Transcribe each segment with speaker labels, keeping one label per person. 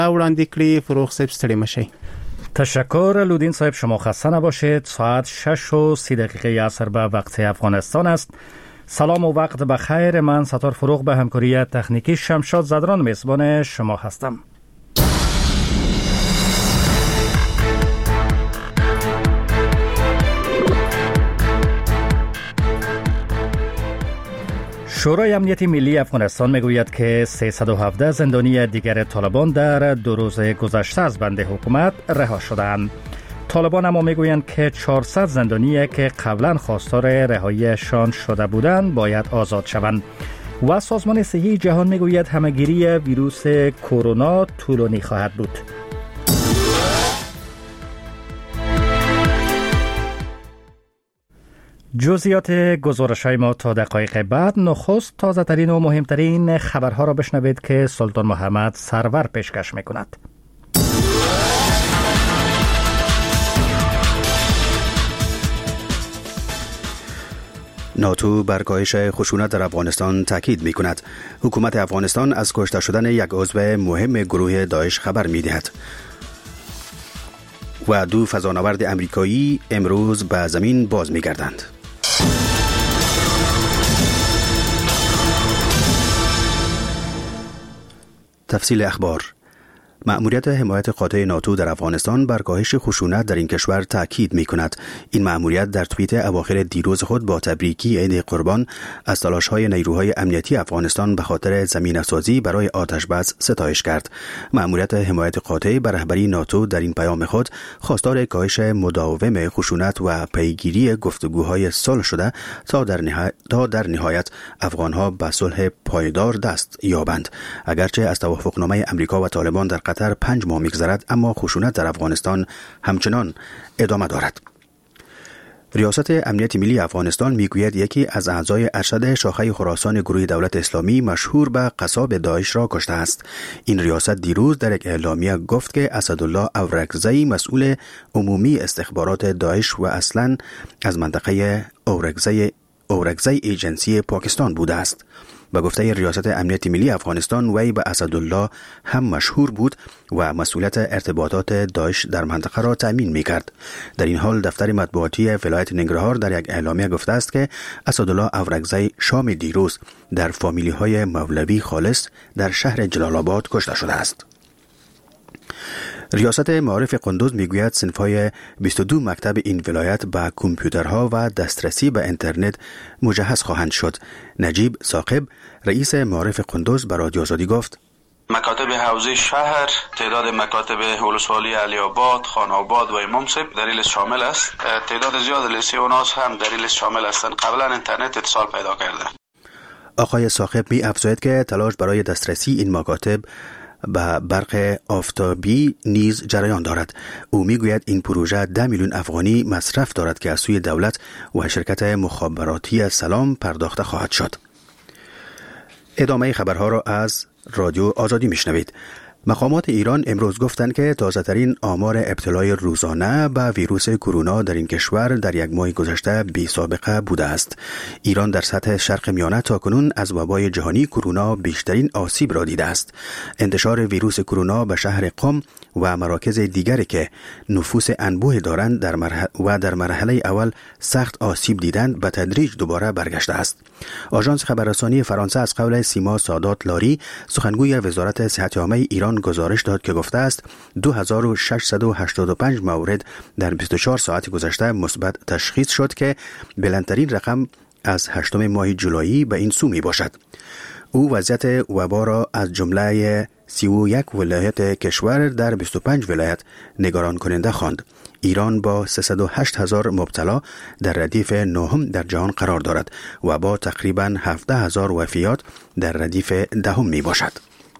Speaker 1: وړاندې کړي. فروغ صاحب ستړي مشي.
Speaker 2: تشکر لودین صاحب، شما خسته نباشید. ساعت 6:30 عصر به وقت افغانستان است. سلام و وقت بخیر. من ستار فروغ به همکاری تکنیکی شمشاد زدران میزبان شما هستم. شورای امنیت ملی افغانستان میگوید که 317 زندانی دیگر طالبان در 2 روز گذشته از بند حکومت رها شدند. طالبان اما میگویند که 400 زندانی که قبلا خواستار رهاییشان شده بودند باید آزاد شوند. و سازمان صحی جهان میگوید همهگیری ویروس کرونا طولانی خواهد بود. جزئیات گزارش‌های ما تا دقایق بعد. نخست تازه ترین و مهمترین خبرها را بشنوید که سلطان محمد سرور پیشکش میکند.
Speaker 3: ناتو بر کاهش خشونت در افغانستان تاکید می کند. حکومت افغانستان از کشته شدن یک عضو مهم گروه داعش خبر می دهد. و 2 فضانورد امریکایی امروز به زمین باز می گردند. تفصیل اخبار. مأموریت حمایت قاطع ناتو در افغانستان بر کاهش خشونت در این کشور تاکید می کند. این مأموریت در توییت اواخر دیروز خود با تبریکی عید قربان از تلاش‌های نیروهای امنیتی افغانستان به خاطر زمینه‌سازی برای آتش‌بس ستایش کرد. مأموریت حمایت قاطع بر رهبری ناتو در این پیام خود خواستار کاهش مداوم خشونت و پیگیری گفتگوهای صلح شده تا در نهایت افغان‌ها به صلح پایدار دست یابند. اگرچه از توافقنامه امریکا و طالبان در قطر 5 ماه می‌گذرد، اما خشونت در افغانستان همچنان ادامه دارد. ریاست امنیت ملی افغانستان میگوید یکی از اعضای ارشد شاخه خراسان گروه دولت اسلامی مشهور به قصاب داعش را کشته است. این ریاست دیروز در یک اعلامیه گفت که اسدالله اورکزی مسئول عمومی استخبارات داعش و اصلاً از منطقه اورکزی ایجنسی پاکستان بوده است. به گفته ریاست امنیت ملی افغانستان، وی به اسدالله هم مشهور بود و مسئولیت ارتباطات داعش در منطقه را تأمین می‌کرد. در این حال دفتر مطبوعاتی ولایت ننگرهار در یک اعلامیه گفته است که اسدالله اورکزی شام دیروز در فامیلی‌های مولوی خالص در شهر جلال آباد کشته شده است. ریاست معارف قندوز میگوید صنف‌های 22 مکتب این ولایت با کامپیوترها و دسترسی به اینترنت مجهز خواهند شد. نجیب ثاقب رئیس معارف قندوز به رادیو آزادی گفت:
Speaker 4: مکاتب حوزه شهر، تعداد مکاتب ولسوالی علی آباد، خان آباد و منصب در این لیست شامل است. تعداد زیاد لیسه اوناس هم در این لیست شامل هستند. قبلا اینترنت اتصال پیدا کرده.
Speaker 3: آقای ثاقب می افزاید که تلاش برای دسترسی این مکاتب به برق آفتابی نیز جریان دارد. او میگوید این پروژه 10 میلیون افغانی مصرف دارد که از سوی دولت و شرکت مخابراتی سلام پرداخته خواهد شد. ادامه خبرها را از رادیو آزادی میشنوید. مقامات ایران امروز گفتند که تازه‌ترین آمار ابتلای روزانه به ویروس کرونا در این کشور در یک ماه گذشته بی سابقه بوده است. ایران در سطح شرق میانه تاکنون از وبای جهانی کرونا بیشترین آسیب را دیده است. انتشار ویروس کرونا به شهر قم و مراکز دیگری که نفوس انبوه دارند در مرحله اول سخت آسیب دیدند به تدریج دوباره برگشته است. آژانس خبررسانی فرانسه از قول سیما سادات لاری سخنگوی وزارت صحت عامه ایران گزارش داد که گفته است 2685 مورد در 24 ساعت گذشته مثبت تشخیص شد که بلندترین رقم از 8 ماه جولای به این سو می باشد. او وضعیت وبا را از جمله 31 ولایت کشور در 25 ولایت نگران کننده خواند. ایران با 308,000 مبتلا در ردیف نهم در جهان قرار دارد و با تقریباً 17,000 وفیات در ردیف دهم می باشد.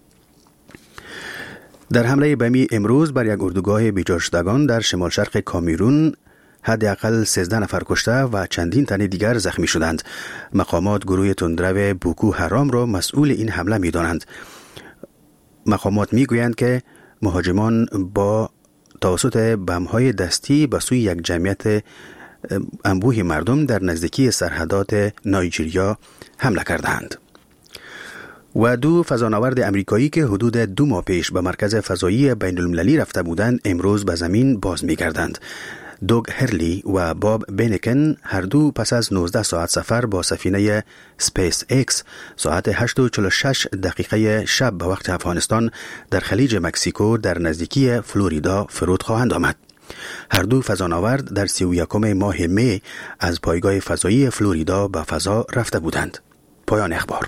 Speaker 3: در حمله بمی امروز بر یک اردوگاه بیجا شدگان در شمال شرق کامیرون حداقل 13 نفر کشته و چندین تن دیگر زخمی شدند. مقامات گروه تندرو بوکو حرام را مسئول این حمله می دانند. مقامات می گویند که مهاجمان با توسط بم‌های دستی به سوی یک جمعیت انبوه مردم در نزدیکی سرحدات نایجریا حمله کردند. و 2 فضانورد امریکایی که حدود 2 ماه پیش به مرکز فضایی بین المللی رفته بودند امروز به زمین باز می‌گردند. دوگ هرلی و باب بینکن هر دو پس از 19 ساعت سفر با سفینه سپیس ایکس ساعت 8:46 شب به وقت افغانستان در خلیج مکزیکو در نزدیکی فلوریدا فرود خواهند آمد. هر دو فضانورد در 31 ماه می از پایگاه فضایی فلوریدا به فضا رفته بودند. پایان اخبار.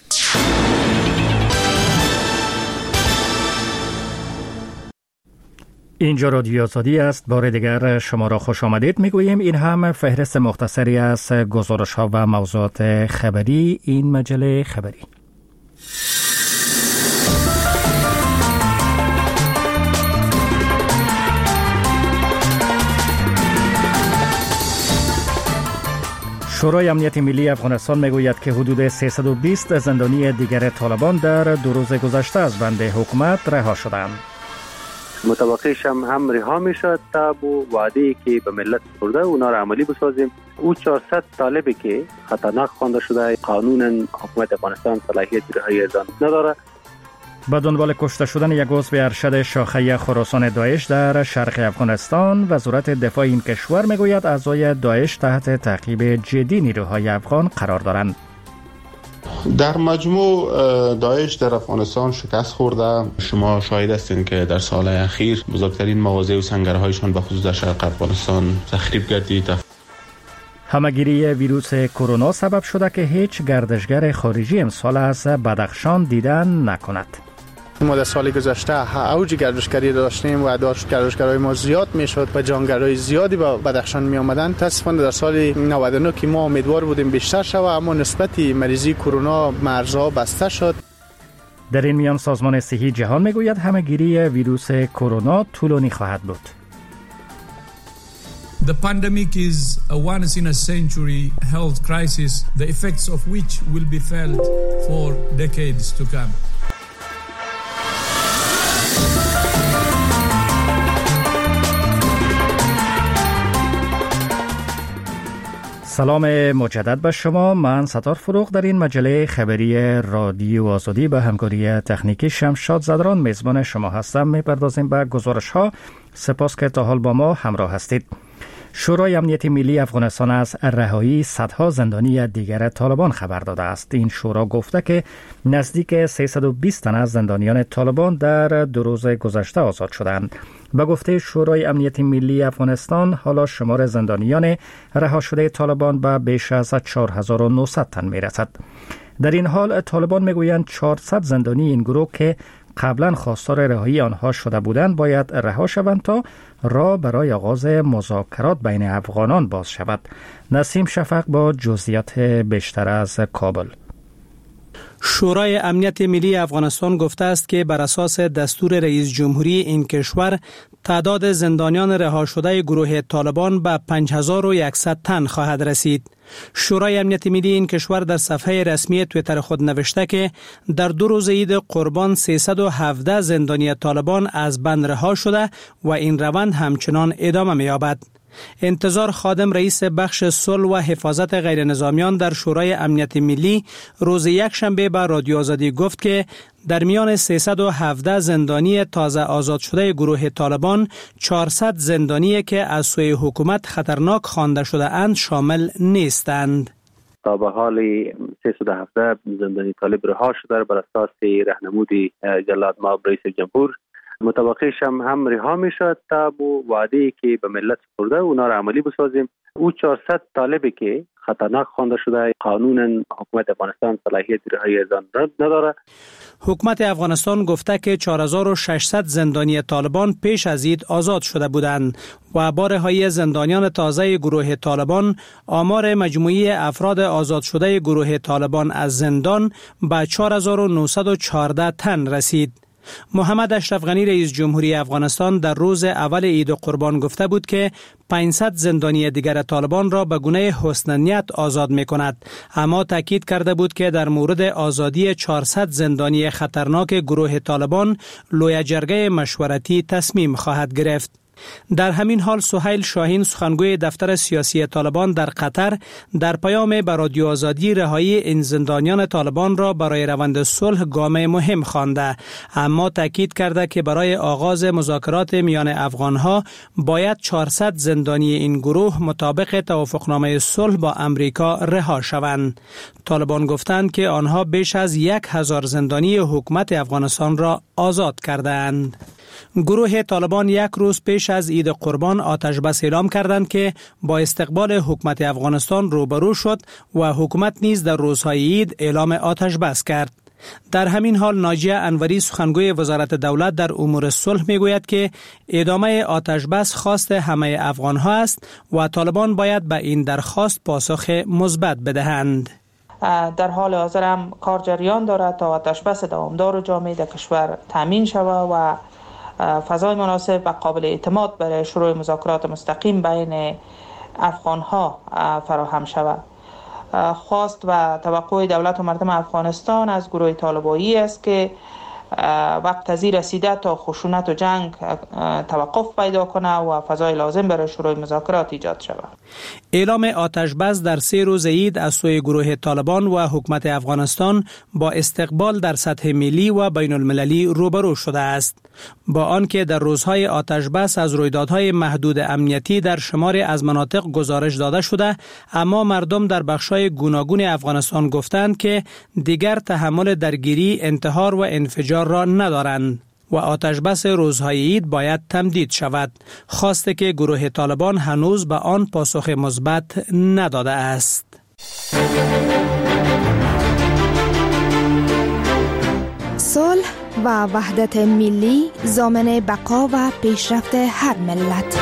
Speaker 2: اینجا رادیو آزادی است. بار دیگر شما را خوش آمدید میگوییم. این هم فهرست مختصری از گزارش ها و موضوعات خبری این مجله خبری. شورای امنیت ملی افغانستان میگوید که حدود 320 زندانی دیگر طالبان در 2 روز گذشته از بند حکومت رها شدند.
Speaker 5: مطابقش هم رها میشد تا با وعده که به ملت سپرده اونا را عملی بسازیم. او 400 طالبی که خطرناک خوانده شده قانونا حکومت افغانستان صلاحیت رهایی از آن نداره.
Speaker 2: به دنبال کشته شدن یک عضو ارشد شاخه خراسان داعش در شرق افغانستان، وزارت دفاع این کشور میگوید اعضای داعش تحت تعقیب جدی نیروهای افغان قرار دارند.
Speaker 6: در مجموع داعش در افغانستان شکست خورده. شما شاهد هستین که در سالهای اخیر بزرگترین مواضع و سنگرهایشان به خصوص در شرق افغانستان تخریب گردید.
Speaker 2: همه‌گیری ویروس کرونا سبب شده که هیچ گردشگر خارجی امسال از بدخشان دیدن نکند.
Speaker 1: ما در سال گذشته اوج گردشگری داشتیم و گردشگرای ما زیاد میشد و جانگرای زیادی به بدخشان می آمدند. متاسفانه در سال 99 که ما امیدوار بودیم بیشتر شود، اما نسبت مریضی کرونا مرزها بسته شد.
Speaker 2: در این میان سازمان صحی جهان میگوید همه‌گیری ویروس کرونا طولانی خواهد بود.
Speaker 7: The pandemic is a once in a century health crisis, the effects of which will be felt for decades to come.
Speaker 2: سلام مجدد به شما. من ستار فروغ در این مجله خبری رادیو آزادی به همکاری تکنیکی شمشاد زدران میزبان شما هستم. میپردازیم به گزارش ها. سپاس که تا حال با ما همراه هستید. شورای امنیت ملی افغانستان از رهایی صدها زندانی دیگر طالبان خبر داده است. این شورا گفته که نزدیک 320 تن از زندانیان طالبان در 2 روز گذشته آزاد شدند. به گفته شورای امنیت ملی افغانستان حالا شمار زندانیان رها شده طالبان به بیش از 4900 تن میرسد. در این حال طالبان میگویند 400 زندانی این گروه که قبلا خواستار رهایی آنها شده بودند باید رها شوند تا راه برای آغاز مذاکرات بین افغانان باز شود. نسیم شفق با جزئیات بیشتر از کابل.
Speaker 8: شورای امنیت ملی افغانستان گفته است که بر اساس دستور رئیس جمهوری این کشور تعداد زندانیان رها شده گروه طالبان به 5100 تن خواهد رسید. شورای امنیت ملی این کشور در صفحه رسمی توییتر خود نوشته که در 2 روز عید قربان 317 زندانی طالبان از بند رها شده و این روند همچنان ادامه می‌یابد. انتظار خادم رئیس بخش صلح و حفاظت غیر نظامیان در شورای امنیت ملی روز یکشنبه به رادیو آزادی گفت که در میان 317 زندانی تازه آزاد شده گروه طالبان 400 زندانی که از سوی حکومت خطرناک خوانده شده اند شامل نیستند.
Speaker 5: تا به حال 317 زندانی طالب رها شده بر اساس راهنمودی جلاد مآب رئیس جمهور. مطابقش هم رها میشد تا با وعده که به ملت سپرده اونا را عملی بسازیم. او 400 طالبی که خطرناک خوانده شده قانونا حکومت افغانستان صلاحیت رهایی از آن نداره.
Speaker 8: حکومت افغانستان گفته که 4600 زندانی طالبان پیش از عید آزاد شده بودند و با رهایی زندانیان تازه گروه طالبان آمار مجموعی افراد آزاد شده گروه طالبان از زندان به 4914 تن رسید. محمد اشرف غنی رئیس جمهوری افغانستان در روز اول عید قربان گفته بود که 500 زندانی دیگر طالبان را به گونه حسن نیت آزاد می کند، اما تاکید کرده بود که در مورد آزادی 400 زندانی خطرناک گروه طالبان لوی جرگه مشورتی تصمیم خواهد گرفت. در همین حال سهیل شاهین سخنگوی دفتر سیاسی طالبان در قطر در پیام به رادیو آزادی رهایی این زندانیان طالبان را برای روند صلح گام مهم خوانده، اما تاکید کرده که برای آغاز مذاکرات میان افغانها باید 400 زندانی این گروه مطابق توافقنامه صلح با امریکا رها شوند. طالبان گفتند که آنها بیش از 1000 زندانی حکومت افغانستان را آزاد کردند. گروه طالبان یک روز پیش از عید قربان آتش بس اعلام کردند که با استقبال حکومت افغانستان روبرو شد و حکومت نیز در روزهای عید اعلام آتش بس کرد. در همین حال ناجیه انوری سخنگوی وزارت دولت در امور صلح میگوید که ادامه آتش بس خواست همه افغانها است و طالبان باید به این درخواست پاسخ مثبت بدهند.
Speaker 9: در حال حاضر هم کار جریان دارد تا آتش بس دوامدار و جامع در کشور تامین شود و فضای مناسب و قابل اعتماد برای شروع مذاکرات مستقیم بین افغانها فراهم شود. خواست و توقع دولت و مردم افغانستان از گروه طالبایی است که وقت از رسیده تا خشونت و جنگ توقف پیدا کنه و فضای لازم برای شروع مذاکرات ایجاد شود.
Speaker 8: اعلام آتش بس در 3 روز عید از سوی گروه طالبان و حکومت افغانستان با استقبال در سطح ملی و بین المللی روبرو شده است. با آنکه در روزهای آتش بس از رویدادهای محدود امنیتی در شماری از مناطق گزارش داده شده، اما مردم در بخش‌های گوناگون افغانستان گفتند که دیگر تحمل درگیری، انتحار و انفجار را ندارند و آتش بس روزهای عید باید تمدید شود. خواسته که گروه طالبان هنوز به آن پاسخ مثبت نداده است.
Speaker 10: صلح و وحدت ملی ضامن بقا و پیشرفت هر ملت.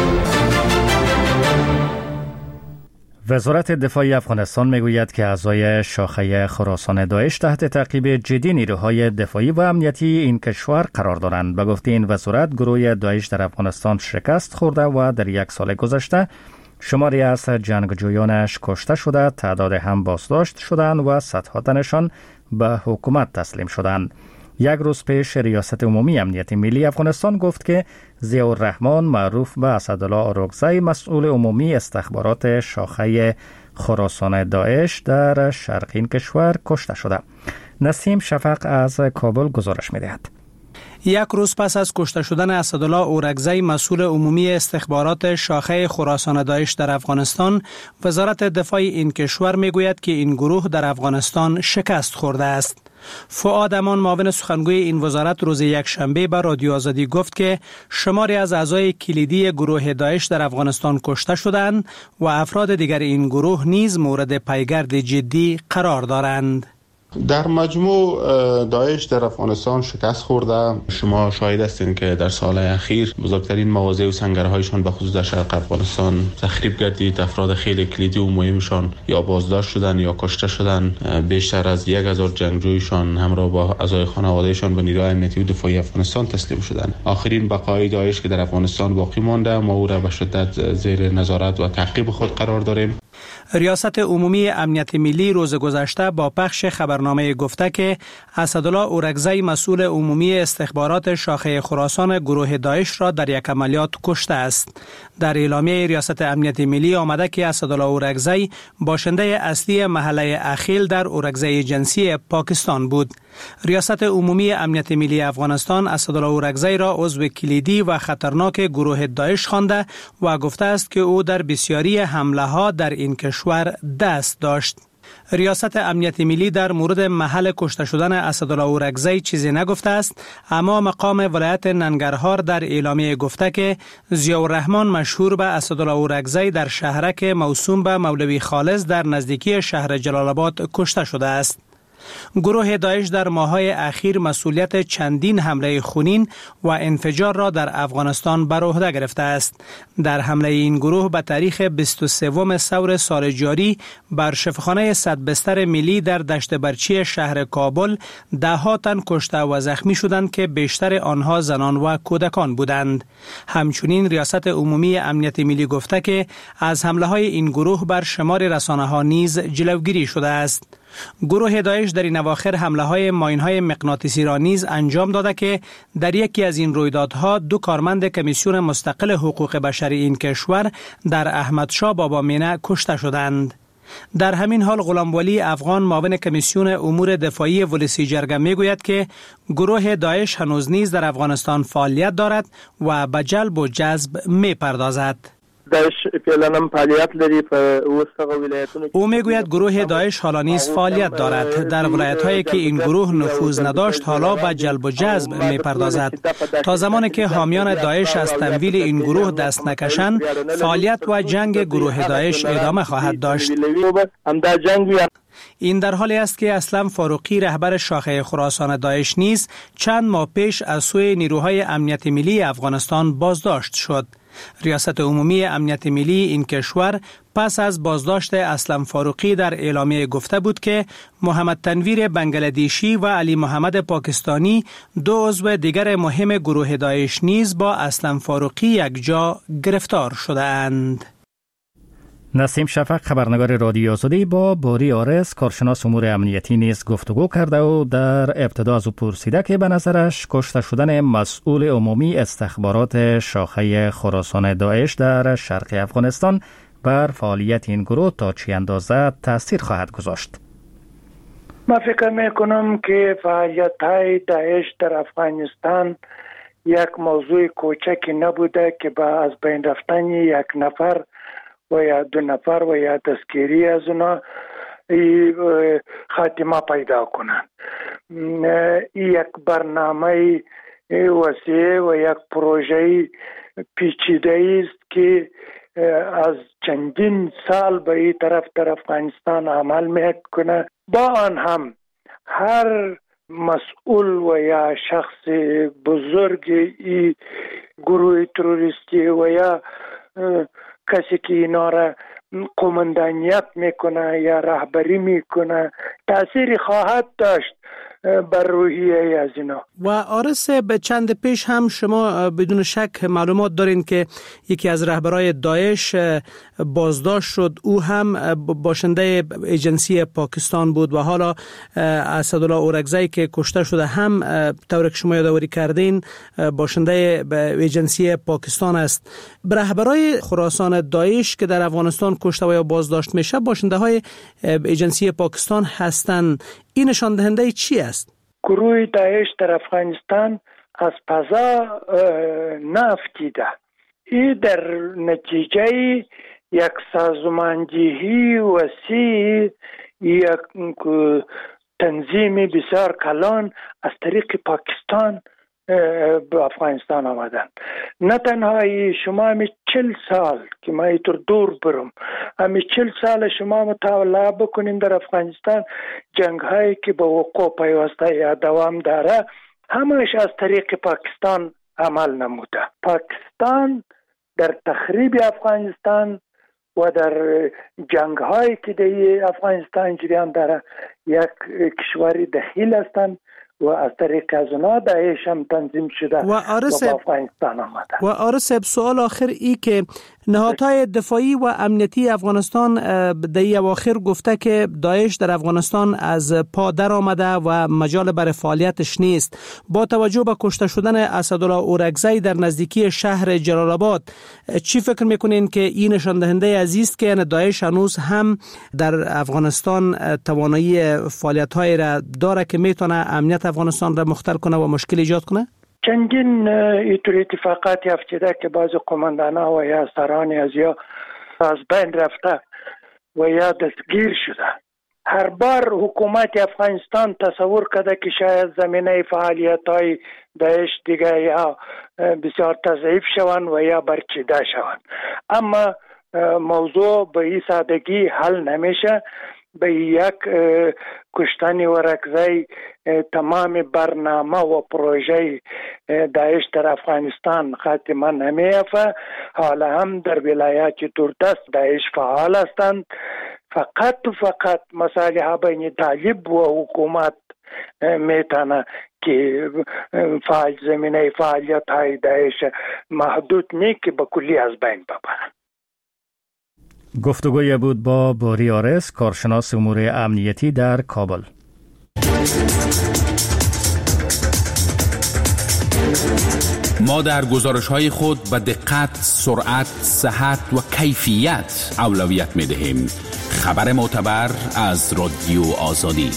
Speaker 2: وزارت دفاع افغانستان میگوید که اعضای شاخه خراسان داعش تحت تعقیب جدی نیروهای دفاعی و امنیتی این کشور قرار دارند. به گفته این وزارت، گروه داعش در افغانستان شکست خورده و در 1 سال گذشته شماری از جنگجویانش کشته شده، تعداد هم بازداشت شدند و صدها تنشان به حکومت تسلیم شدند. 1 روز پیش ریاست عمومی امنیت ملی افغانستان گفت که ضیاءالرحمن معروف به اسدالله اورکزی، مسئول عمومی استخبارات شاخه خراسان داعش در شرق این کشور کشته شده. نسیم شفق از کابل گزارش می‌دهد.
Speaker 8: 1 روز پس از کشته شدن اسدالله اورکزی، مسئول عمومی استخبارات شاخه خراسان داعش در افغانستان، وزارت دفاع این کشور میگوید که این گروه در افغانستان شکست خورده است. فؤاد امان، معاون سخنگوی این وزارت، روز یکشنبه به رادیو آزادی گفت که شماری از اعضای کلیدی گروه داعش در افغانستان کشته شدند و افراد دیگر این گروه نیز مورد پیگرد جدی قرار دارند.
Speaker 6: در مجموع داعش در افغانستان شکست خورده. شما شاهد هستین که در سال اخیر بزرگترین مواضع و سنگرهایشان به خصوص در شرق افغانستان تخریب گردید. افراد خیلی کلیدی و مهمشان یا بازداشت شدن یا کشته شدن. بیشتر از 1000 جنگجویشان همراه با اعضای خانوادهشان به نیروهای امنیتی و دفاعی افغانستان تسلیم شدند. آخرین بقای داعش که در افغانستان باقی مانده، ما او را به شدت زیر نظارت و تعقیب خود قرار داریم.
Speaker 8: ریاست عمومی امنیت ملی روز گذشته با پخش خبرنامه گفته که اسدالله اورکزی، مسئول عمومی استخبارات شاخه خراسان گروه داعش را در یک عملیات کشته است. در اعلامیه ریاست امنیت ملی آمده که اسدالله اورکزی باشنده اصلی محله اخیل در اورکزی جنسی پاکستان بود. ریاست عمومی امنیت ملی افغانستان اسدالله اورکزی را عضو کلیدی و خطرناک گروه داعش خوانده و گفته است که او در بسیاری حمله ها در این کشور دست داشت. ریاست امنیت ملی در مورد محل کشته شدن اسدالله اورکزی چیزی نگفته است، اما مقام ولایت ننگرهار در اعلامیه گفته که ضیاءالرحمن، مشهور به اسدالله اورکزی، در شهرک موسوم به مولوی خالص در نزدیکی شهر جلال آباد کشته شده است. گروه داعش در ماه‌های اخیر مسئولیت چندین حمله خونین و انفجار را در افغانستان بر عهده گرفته است. در حمله این گروه به تاریخ 23 ثور سال جاری بر شفاخانه 100 بستر ملی در دشت برچی شهر کابل 10 تن کشته و زخمی شدند که بیشتر آنها زنان و کودکان بودند. همچنین ریاست عمومی امنیت ملی گفته که از حمله های این گروه بر شمار رسانه‌ها نیز جلوگیری شده است. گروه داعش در این اواخر حمله‌های ماین‌های مغناطیسی را نیز انجام داده که در یکی از این رویدادها 2 کارمند کمیسیون مستقل حقوق بشری این کشور در احمدشاه بابامینه کشته شدند. در همین حال غلام ولی افغان معاون کمیسیون امور دفاعی ولسی جرگه میگوید که گروه داعش هنوز نیز در افغانستان فعالیت دارد و به جلب و جذب میپردازد.
Speaker 11: داعش فعلا فعالیت لري په وسغه ولایتونو.
Speaker 8: او میگوید گروه داعش حالا نیز فعالیت دارد در ولایت‌هایی که این گروه نفوذ نداشت حالا به جلب و جذب میپردازد. تا زمانی که حامیان داعش از تمویل این گروه دست نکشند فعالیت و جنگ گروه داعش ادامه خواهد داشت. این در حالی است که اسلم فاروقی رهبر شاخه خراسان داعش نیز چند ماه پیش از سوی نیروهای امنیت ملی افغانستان بازداشت شد. ریاست عمومی امنیت ملی این کشور پس از بازداشت اسلم فاروقی در اعلامیه گفته بود که محمد تنویر بنگلادیشی و علی محمد پاکستانی 2 عضو دیگر مهم گروه داعش نیز با اسلم فاروقی یکجا گرفتار شده اند.
Speaker 2: نسیم شفق خبرنگار رادیو آزادی با باری آرس کارشناس امور امنیتی نیز گفتگو کرده و در ابتدا از او پرسیده که به نظرش کشته شدن مسئول عمومی استخبارات شاخه خراسان داعش در شرق افغانستان بر فعالیت این گروه تا چه اندازه تاثیر خواهد گذاشت.
Speaker 12: من فکر میکنم که فعالیت های داعش در افغانستان یک موضوع کوچکی نبوده که با از بین رفتن یک نفر و یا 2 نفر و یا دستگیری از اونا خاتمه پیدا کنند. یک برنامه وسیع و یک پروژه پیچیده است که از چندین سال به این طرف در افغانستان عمل میکنه. با آن هم هر مسئول و یا شخص بزرگ این گروه تروریستی و یا کسی که اینا را قماندانیت میکنه یا رهبری میکنه تأثیری خواهد داشت بر روحیه از اینا.
Speaker 8: و آرس به چند پیش هم شما بدون شک معلومات دارین که یکی از رهبرای داعش بازداشت شد. او هم باشنده ایجنسی پاکستان بود و حالا اسدالله اورکزی که کشته شده هم طور که شما یادآوری کردین باشنده ایجنسی پاکستان است. رهبرای خراسان داعش که در افغانستان کشته و یا بازداشت میشه باشنده های ایجنسی پاکستان هستند. این نشان دهنده چی است؟
Speaker 12: گروه داعش در افغانستان از فضا نافتیده. این در نتیجه یک سازماندهی وسیع، یک تنظیم بسیار کلان از طریق پاکستان به افغانستان آمدن. نه تنها شما همی 40 سال که ما اینطور دور برم، همی 40 سال شما مطالعه بکنیم در افغانستان جنگ هایی که به وقوع پیوسته یا دوام داره همش از طریق پاکستان عمل نموده. پاکستان در تخریب افغانستان و در جنگ هایی که در افغانستان جریان داره یک کشوری دخیل هستند و از طریق از اونا داعش هم تنظیم شده و افغانستان آمده.
Speaker 8: و آرس سوال آخر ای که نهادهای دفاعی و امنیتی افغانستان در اواخر گفته که داعش در افغانستان از پا در آمده و مجال برای فعالیتش نیست. با توجه به کشته شدن اسدالله اورکزی در نزدیکی شهر جلال آباد چی فکر میکنین که این نشان دهنده عزیز که داعش هنوز هم در افغانستان توانایی فعالیت‌های را داره که میتونه امنیت افغانستان را مختل کنه و مشکل ایجاد کنه؟
Speaker 12: چندین اینطور اتفاقات افتاده که بعض قماندانا و یا سران از یا از بین رفته و یا دستگیر شده. هر بار حکومت افغانستان تصور کرده که شاید زمینه فعالیت‌های داعش دیگه یا بسیار تضعیف شوند و یا برچیده شوند. اما موضوع به این سادگی حل نمیشه. به یک کشتن اورکزی تمام برنامه و پروژه داعش در افغانستان خاتمه نمی‌یافته. حالا هم در ولایات دوردست داعش فعال هستند. فقط مصالح بین طالب و حکومت میتونه که زمینه فعالیت های داعش محدود نیست که به کلی از بین ببرند.
Speaker 2: گفتگوی بود با بوری آرس، کارشناس امور امنیتی در کابل.
Speaker 13: ما در گزارش‌های خود به دقت، سرعت، صحت و کیفیت اولویت می‌دهیم. خبر معتبر از رادیو آزادی.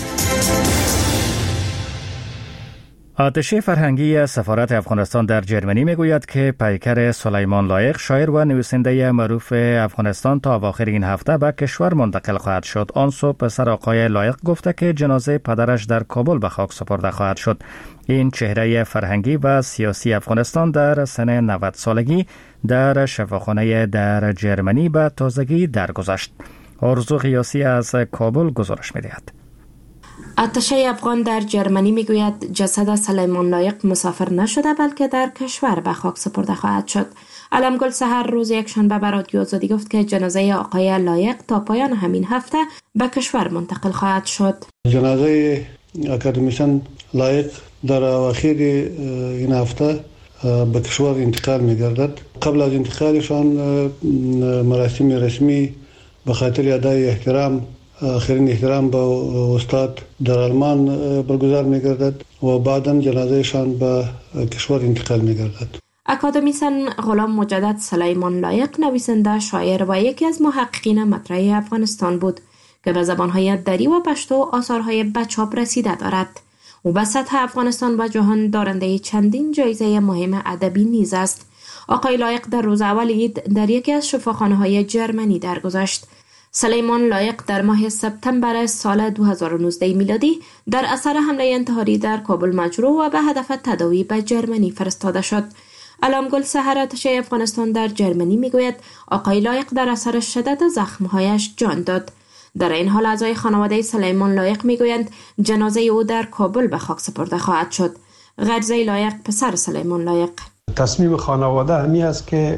Speaker 2: آتش فرهنگی سفارت افغانستان در جرمنی میگوید که پیکر سلیمان لایق، شاعر و نویسنده معروف افغانستان، تا اواخر این هفته به کشور منتقل خواهد شد. آن صبح پسر آقای لایق گفته که جنازه پدرش در کابل به خاک سپرده خواهد شد. این چهره فرهنگی و سیاسی افغانستان در سن 90 سالگی در شفاخانه در جرمنی به تازگی درگذشت. آرزو قیاسی از کابل گزارش می‌دهد.
Speaker 14: اتشه افغان در جرمنی میگوید جسد سلیمان لایق مسافر نشده بلکه در کشور به خاک سپرده خواهد شد. علمگل سحر روز یکشنبه به رادیو آزادی گفت که جنازه آقای لایق تا پایان همین هفته به کشور منتقل خواهد شد.
Speaker 15: جنازه اکادمیسن لایق در اواخر این هفته به کشور انتقال می‌گردد. قبل از انتقالشان مراسم رسمی به خاطر ادای احترام، آخرین احترام به استاد در آلمان برگزار می‌گردد و بعداً جنازهشان به کشور انتقال می‌گردد.
Speaker 14: اکادمیسن غلام مجدد سلیمان لایق نویسنده، شاعر و یکی از محققین مطرح افغانستان بود که به زبان‌های دری و پشتو آثارهای به چاپ رسیده دارد. او به سطح افغانستان و جهان دارنده چندین جایزه مهم ادبی نیز است. آقای لایق در روز اول عید در یکی از شفاخانه‌های جرمنی درگذشت. سلیمان لایق در ماه سپتامبر سال 2019 میلادی در اثر حمله انتحاری در کابل مجروح و به هدف تداوی به جرمنی فرستاده شد. علمگل سحر اتشه افغانستان در جرمنی میگوید آقای لایق در اثر شدت زخمهایش جان داد. در این حال اعضای خانواده سلیمان لایق میگویند جنازه او در کابل به خاک سپرده خواهد شد. غرزه لایق پسر سلیمان لایق:
Speaker 16: تصمیم خانواده همی است که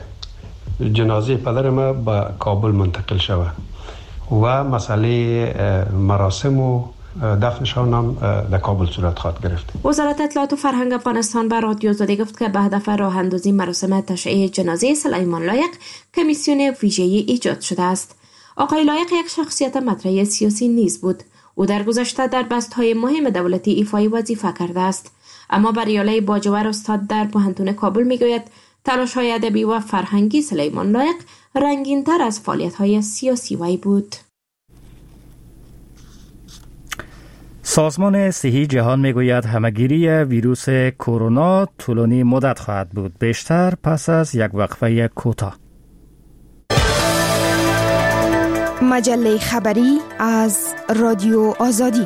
Speaker 16: جنازه پدر ما به کابل منتقل شود و مسئله مراسم و دفنشان هم در کابل صورت خواهد گرفت.
Speaker 14: وزارت اطلاعات و فرهنگ افغانستان به رادیو آزادی گفت که به هدف راه اندازی مراسم تشییع جنازه سلیمان لایق کمیسیون ویژه‌ای ایجاد شده است. آقای لایق یک شخصیت مطرح سیاسی نیز بود. او در گذشته در بست‌های مهم دولتی ایفای وظیفه کرده است. اما بریاله باجور استاد در پوهنتون کابل میگوید تلاش‌های ادبی و فرهنگی سلیمان لایق رنگین‌تر از فعالیت‌های سیاسی وی بود.
Speaker 2: سازمان صحی جهان میگوید همه‌گیری ویروس کرونا طولانی مدت خواهد بود، بیشتر پس از یک وقفه کوتاه.
Speaker 10: مجله خبری از رادیو آزادی.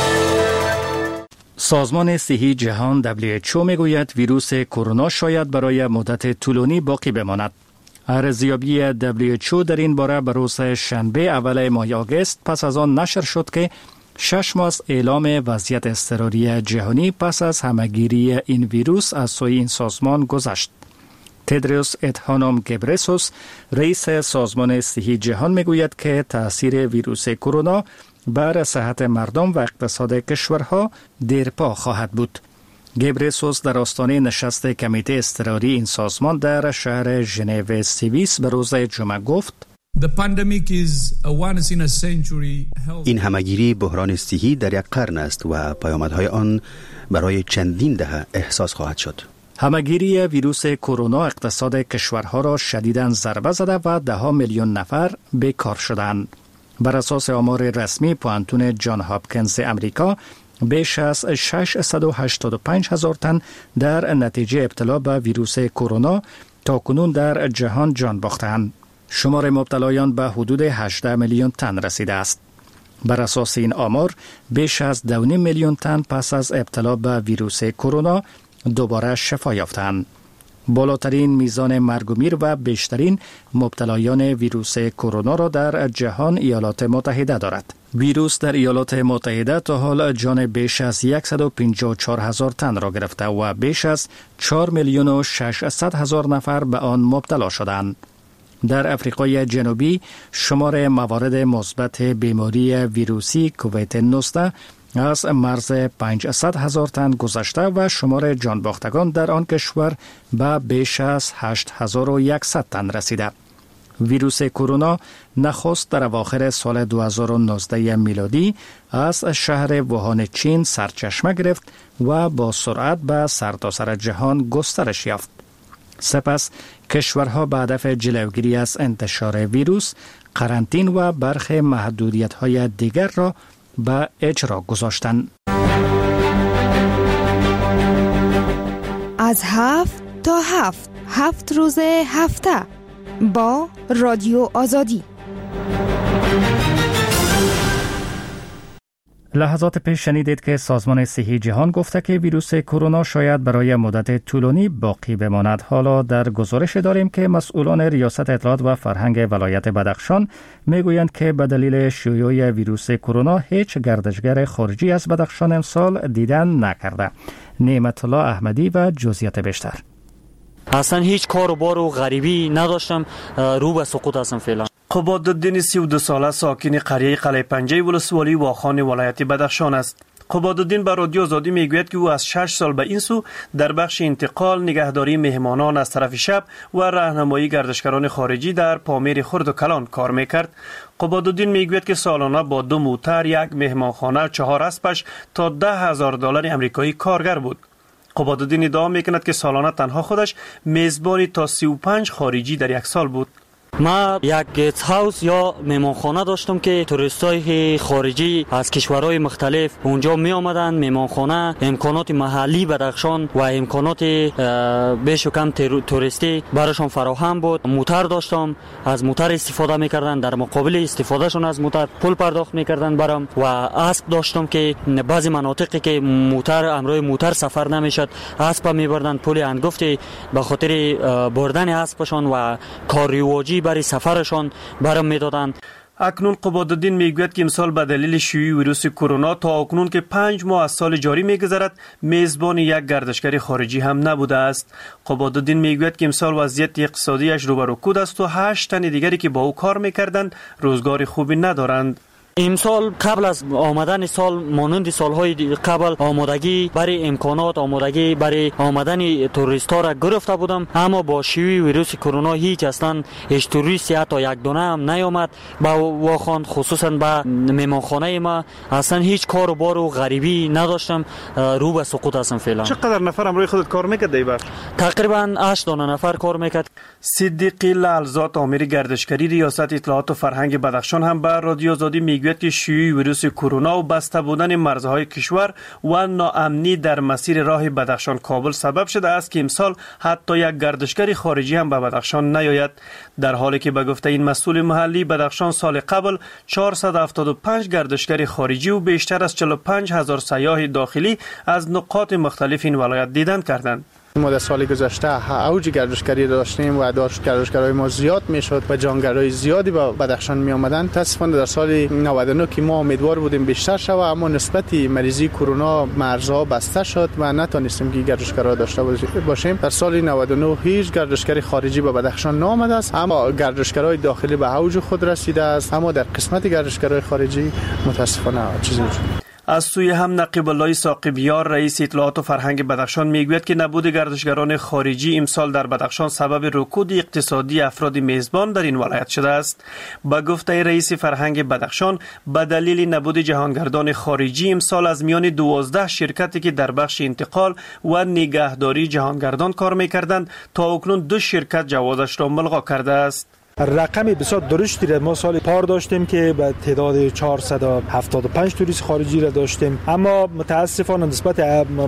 Speaker 2: سازمان صحی جهان WHO میگوید ویروس کرونا شاید برای مدت طولانی باقی بماند. ارزیابی WHO در این باره به روز شنبه اول ماه آگوست پس از آن نشر شد که 6 ماه از اعلام وضعیت اضطراری جهانی پس از همه‌گیری این ویروس از سوی این سازمان گذشت. تدروس ادهانوم گبرسوس، رئیس سازمان صحی جهان میگوید که تأثیر ویروس کرونا بر صحت مردم و اقتصاد کشورها دیرپا خواهد بود. گبرسوس در آستانه نشست کمیته اضطراری این سازمان در شهر ژنو سوئیس به روز جمعه گفت:
Speaker 3: این همه‌گیری بحران صحی در یک قرن است و پیامدهای آن برای چندین دهه احساس خواهد شد.
Speaker 2: همه‌گیری ویروس کرونا اقتصاد کشورها را شدیداً ضربه زده و 10 میلیون نفر بیکار شدند. بر اساس آمار رسمی پوهنتون جان هاپکینز امریکا، بیش از 685 هزار تن در نتیجه ابتلا به ویروس کرونا تاکنون در جهان جان باختند. شمار مبتلایان به حدود 18 میلیون تن رسیده است. بر اساس این آمار، بیش از 2.5 میلیون تن پس از ابتلا به ویروس کرونا دوباره شفا یافتند. بالاترین میزان مرگ و میر و بیشترین مبتلایان ویروس کرونا را در جهان ایالات متحده دارد. ویروس در ایالات متحده تا حال جان بیش از 154 هزار تن را گرفته و بیش از 4 میلیون و 600 هزار نفر به آن مبتلا شدند. در افریقای جنوبی شمار موارد مثبت بیماری ویروسی کووید 19 از مرز 500 هزار تن گذشته و شمار جان باختگان در آن کشور به بیش از 8100 تن رسیده. ویروس کرونا نخست در اواخر سال 2019 میلادی از شهر ووهان چین سرچشمه گرفت و با سرعت به سرتاسر جهان گسترش یافت. سپس کشورها به هدف جلوگیری از انتشار ویروس قرنطین و برخی محدودیت‌های دیگر را به اجرا گذاشتند.
Speaker 10: از 7 تا 7 روز هفته با رادیو آزادی.
Speaker 2: لحظات پیش شنیدید که سازمان صحی جهان گفته که ویروس کرونا شاید برای مدت طولانی باقی بماند. حالا در گزارش داریم که مسئولان ریاست اطلاعات و فرهنگ ولایت بدخشان میگویند که به دلیل شیوع ویروس کرونا هیچ گردشگر خارجی از بدخشان امسال دیدن نکرده. نعمت الله احمدی و جزئیات بیشتر.
Speaker 17: اصلا هیچ کار و بار و غریبی نداشتم، رو به سقوط هستم فعلا.
Speaker 18: قبادالدین 32 ساله ساکن قریه قلعه پنجه ولسوالی واخان ولایت بدخشان است. قبادالدین به رادیو آزادی میگوید که او از 6 سال به این سو در بخش انتقال، نگهداری مهمانان از طرف شب و راهنمایی گردشگران خارجی در پامیر خرد و کلان کار میکرد. قبادالدین میگوید که سالانه با 2 موتر، 1 مهمانخانه، 4 اسبش تا $10,000 امریکایی کارگر بود. قبادالدین ادعا میکند که سالانه تنها خودش میزبانی تا 35 خارجی در یک سال بود.
Speaker 17: ما یک گست هاوس یا مهمانخانه داشتم که توریستای خارجی از کشورهای مختلف اونجا می آمدن. مهمانخانه امکانات محلی بدخشان و امکانات بیش و کم توریستی براشون فراهم بود. موتر داشتم، از موتر استفاده میکردن، در مقابل استفادهشون از موتر پول پرداخت میکردن برام. و اسب داشتم که بعضی مناطقی که موتر امروی موتر سفر نمیشد، اسب میبردن پول انگفتی به خاطر بردن اسبشون و کاریواجی برای سفرشان برام میدادند.
Speaker 18: اکنون قبادالدین میگوید که امسال به دلیل شیوع ویروس کرونا تا اکنون که 5 ماه از سال جاری میگذرد میزبان یک گردشگر خارجی هم نبوده است. قبادالدین میگوید که امسال وضعیت اقتصادیش رو به رکود است و 8 تن دیگری که با او کار میکردند روزگار خوبی ندارند.
Speaker 17: امسال قبل از آمدن سال مانند سالهای قبل آمادگی برای امکانات، آمادگی برای آمدن توریستا را گرفته بودم، اما با شیوع ویروس کرونا هیچ اصلا هیچ توریستی حتی یک دانه هم نیامد با واخان، خصوصا به مهمانخانه ما اصلا هیچ کار و بار و غریبی نداشتم، رو به سقوط هستم فعلا.
Speaker 18: چقدر نفر امروی خودت کار میکرد دیبر؟
Speaker 17: تقریبا 8 نفر کار میکرد.
Speaker 18: صدیقی لعلزاد آمر گردشگری ریاست اطلاعات و فرهنگ بدخشان هم به رادیو آزادی میگوید که شیوع ویروس کرونا و بسته بودن مرزهای کشور و ناامنی در مسیر راه بدخشان کابل سبب شده است که امسال حتی یک گردشگر خارجی هم به بدخشان نیاید، در حالی که به گفته این مسئول محلی بدخشان سال قبل 475 گردشگر خارجی و بیشتر از 45,000 سیاح داخلی از نقاط مختلف این ولایت دیدن کردند.
Speaker 1: ما در سال گذشته اوج گردشگری داشتیم و گردشگرای ما زیاد میشد و جانگرای زیادی به بدخشان می آمدن. متاسفانه در سال 99 که ما امیدوار بودیم بیشتر شود، اما نسبت مریضی کرونا مرزها بسته شد و نتونستیم که گردشگرا داشته باشیم. در سال 99 هیچ گردشگری خارجی به بدخشان نآمده است، اما گردشگرای داخلی به اوج خود رسیده است. اما در قسمت گردشگرای خارجی متاسفانه چیزی وجود.
Speaker 18: از سوی هم نقیب الله ساقبیار رئیس اطلاعات و فرهنگ بدخشان میگوید که نبود گردشگران خارجی امسال در بدخشان سبب رکود اقتصادی افراد میزبان در این ولایت شده است. با گفته رئیس فرهنگ بدخشان به دلیل نبود جهانگردان خارجی امسال از میان 12 شرکتی که در بخش انتقال و نگهداری جهانگردان کار میکردند تا اکنون 2 شرکت جوازش را ملغا کرده است.
Speaker 19: رقم بسیار درشتی را ما سال پار داشتیم که به تعداد 475 توریست خارجی را داشتیم، اما متاسفانه نسبت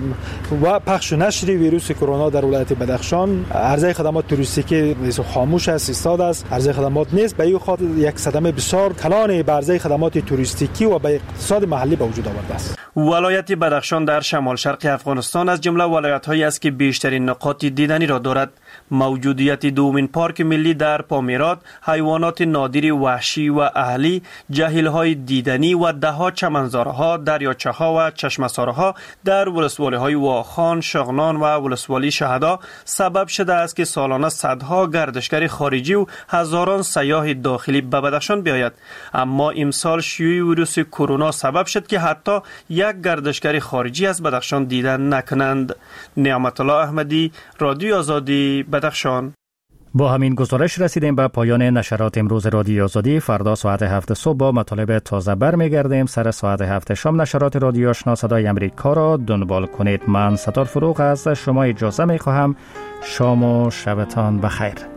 Speaker 19: و پخش و نشر ویروس کرونا در ولایت بدخشان عرضه خدمات توریستیکی خاموش است، ایستاده است، عرضه خدمات نیست. به این خاطر یک صدمه بسیار کلان به عرضه خدمات توریستیکی و به اقتصاد محلی به وجود آورده است.
Speaker 18: ولایت بدخشان در شمال شرق افغانستان از جمله ولایت‌هایی است که بیشترین نقاط دیدنی را دارد. موجودیت دومین پارک ملی در پامیرات، حیوانات نادر وحشی و اهلی، جهیل‌های دیدنی و ده‌ها چمنزارها، دریاچه‌ها و چشمه‌سارها در ولسوالی‌های واخان، شغنان و ولسوالی شهدا سبب شده است که سالانه صدها گردشگر خارجی و هزاران سیاح داخلی به بدخشان بیاید. اما امسال شیوع ویروس کرونا سبب شد که حتی یک گردشگر خارجی از بدخشان دیدن نکنند. نعمت الله احمدی، رادیو آزادی، بدخشان.
Speaker 2: با همین گزارش رسیدیم به پایان نشرات امروز رادیو آزادی. فردا ساعت 7 صبح با مطالب تازه برمیگردیم. سر ساعت 7 شام نشرات رادیو آشنا صدای امریکا را دنبال کنید. من ستار فروغ از شما اجازه می خواهم. شام و شبتان بخیر.